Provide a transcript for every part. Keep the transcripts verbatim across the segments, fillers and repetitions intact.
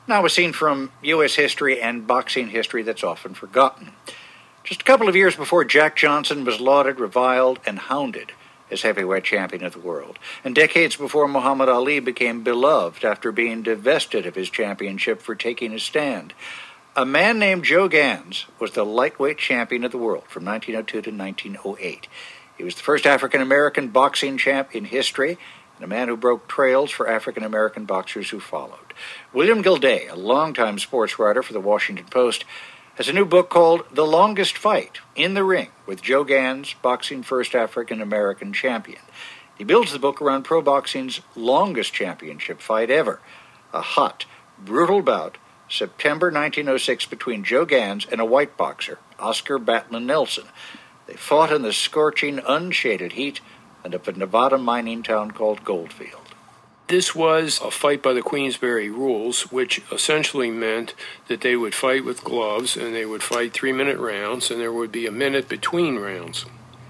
Now a scene from U S history and boxing history that's often forgotten. Just a couple of years before Jack Johnson was lauded, reviled, and hounded as heavyweight champion of the world, and decades before Muhammad Ali became beloved after being divested of his championship for taking a stand, a man named Joe Gans was the lightweight champion of the world from nineteen oh two to nineteen oh eight. He was the first African-American boxing champ in history, and a man who broke trails for African-American boxers who followed. William Gilday, a longtime sports writer for the Washington Post, has a new book called The Longest Fight, In the Ring, with Joe Gans, boxing first African-American champion. He builds the book around pro boxing's longest championship fight ever, a hot, brutal bout, September nineteen oh six, between Joe Gans and a white boxer, Oscar Batlin Nelson. They fought in the scorching, unshaded heat of a Nevada mining town called Goldfield. This was a fight by the Queensberry rules, which essentially meant that they would fight with gloves, and they would fight three-minute rounds, and there would be a minute between rounds.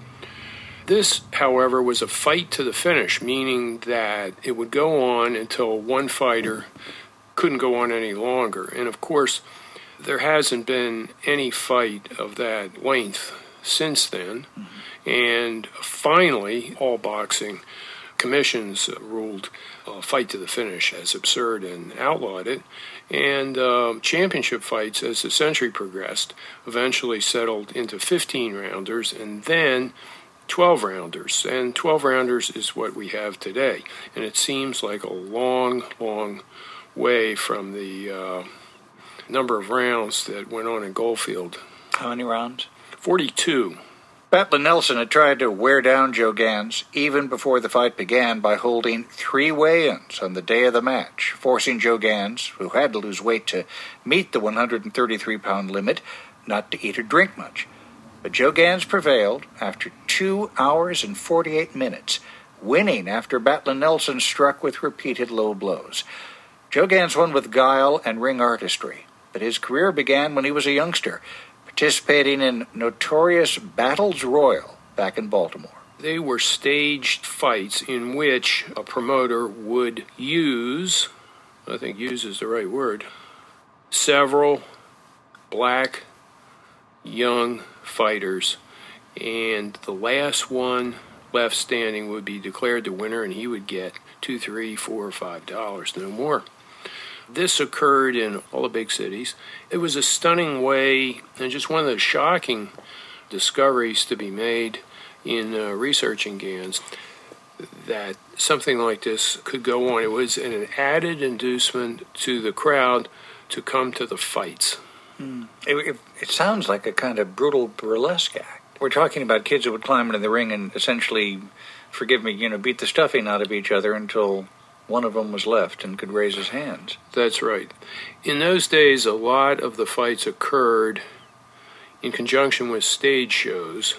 This, however, was a fight to the finish, meaning that it would go on until one fighter couldn't go on any longer. And, of course, there hasn't been any fight of that length since then. Mm-hmm. And finally, all boxing commissions ruled uh, fight to the finish as absurd and outlawed it. And uh, championship fights, as the century progressed, eventually settled into fifteen-rounders and then twelve-rounders. And twelve-rounders is what we have today. And it seems like a long, long way from the uh, number of rounds that went on in Goldfield. How many rounds? forty-two. Batlin Nelson had tried to wear down Joe Gans even before the fight began by holding three weigh-ins on the day of the match, forcing Joe Gans, who had to lose weight to meet the one hundred thirty-three pound limit, not to eat or drink much. But Joe Gans prevailed after two hours and forty-eight minutes, winning after Batlin Nelson struck with repeated low blows. Joe Gans won with guile and ring artistry, but his career began when he was a youngster, participating in notorious Battles Royal back in Baltimore. They were staged fights in which a promoter would use, I think use is the right word, several black young fighters, and the last one left standing would be declared the winner, and he would get two, three, four, or five dollars, no more. This occurred in all the big cities. It was a stunning way, and just one of the shocking discoveries to be made in uh, researching Gans, that something like this could go on. It was an added inducement to the crowd to come to the fights. Mm. It, it, it sounds like a kind of brutal burlesque act. We're talking about kids who would climb into the ring and essentially, forgive me, you know, beat the stuffing out of each other until one of them was left and could raise his hands. That's right. In those days, a lot of the fights occurred in conjunction with stage shows,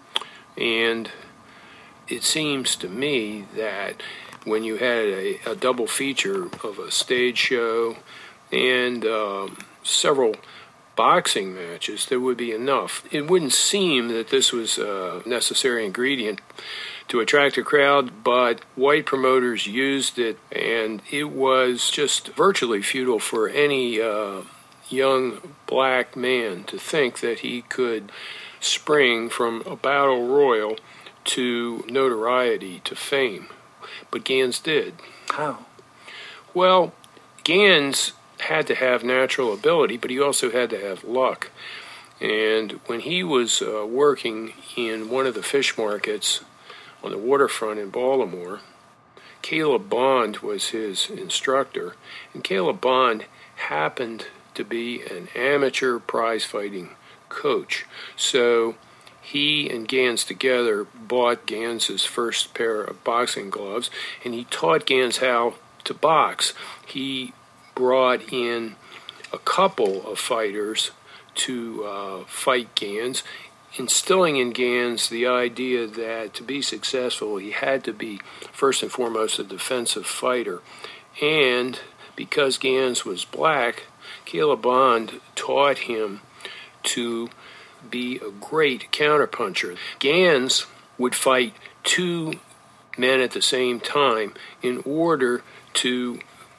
and it seems to me that when you had a, a double feature of a stage show and um, several boxing matches, there would be enough. It wouldn't seem that this was a necessary ingredient to attract a crowd, but white promoters used it, and it was just virtually futile for any uh, young black man to think that he could spring from a battle royal to notoriety, to fame. But Gans did. How? Well, Gans had to have natural ability, but he also had to have luck. And when he was uh, working in one of the fish markets on the waterfront in Baltimore, Caleb Bond was his instructor, and Caleb Bond happened to be an amateur prize-fighting coach. So he and Gans together bought Gans's first pair of boxing gloves, and he taught Gans how to box. He brought in a couple of fighters to uh, fight Gans, instilling in Gans the idea that to be successful, he had to be first and foremost a defensive fighter. And because Gans was black, Caleb Bond taught him to be a great counterpuncher. Gans would fight two men at the same time in order to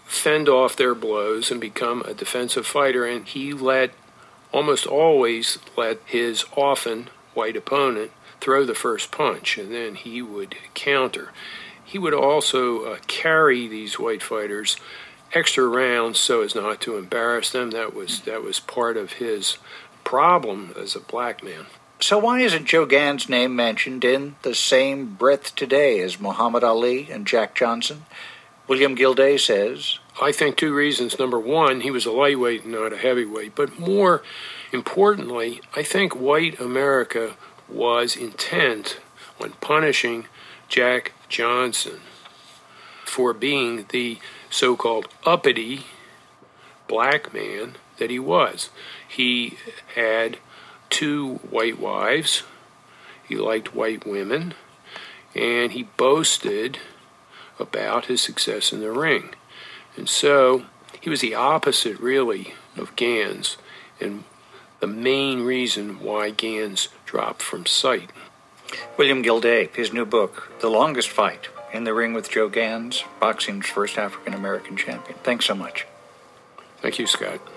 fend off their blows and become a defensive fighter, and he let, almost always let his often white opponent throw the first punch, and then he would counter. He would also uh, carry these white fighters extra rounds so as not to embarrass them. That was that was part of his problem as a black man. So why isn't Joe Gann's name mentioned in the same breath today as Muhammad Ali and Jack Johnson? William Gilday says, I think two reasons. Number one, he was a lightweight and not a heavyweight. But more importantly, I think white America was intent on punishing Jack Johnson for being the so-called uppity black man that he was. He had two white wives, he liked white women, and he boasted about his success in the ring. And so he was the opposite, really, of Gans, and the main reason why Gans dropped from sight. William Gilday, his new book, The Longest Fight, In the Ring with Joe Gans, boxing's first African-American champion. Thanks so much. Thank you, Scott.